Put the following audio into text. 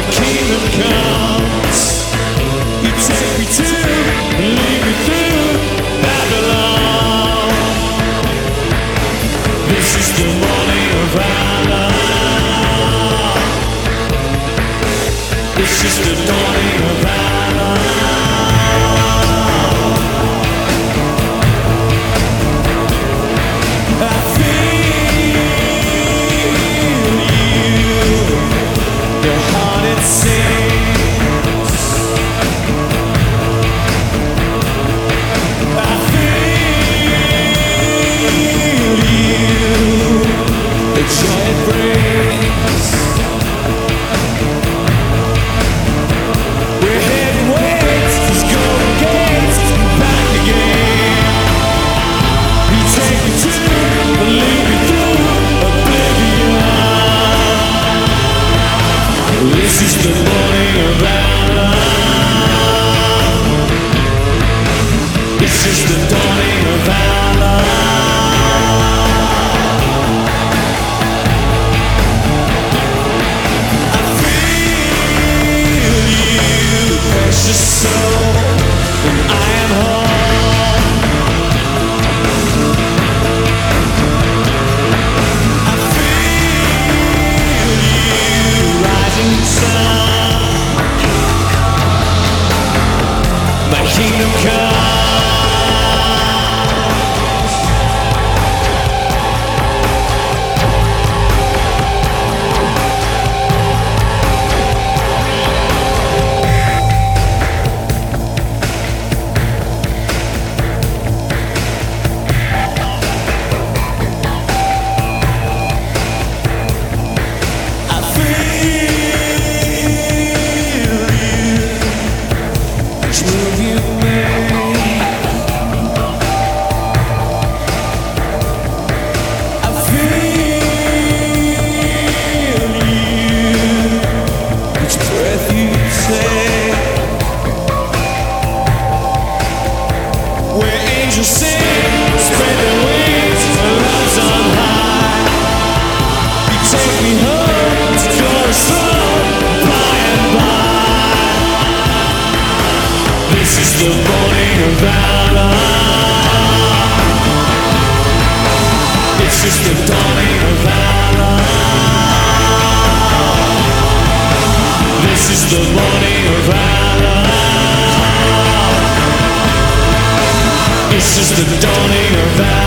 kingdom comes. You take me to, lead me through Babylon. This is the morning of valor. This is the dawning of valor. I feel you, your heart it sings. I feel you, the joy it brings. We're heading west, these golden gates, back again. You take me to, lead me through oblivion. This is the morning of valor. This is the dawning of valor. I feel you, precious soul, and I am home. I feel you, rising sun. My kingdom comes. I feel you, each move you make. I feel you, each breath you take. Where angels sing, spread their wings, love's on high. You take me home to glory's throne, by and by. This is the morning of valor. This is the dawning of valor. This is the morning of valor. This is the dawning of valor.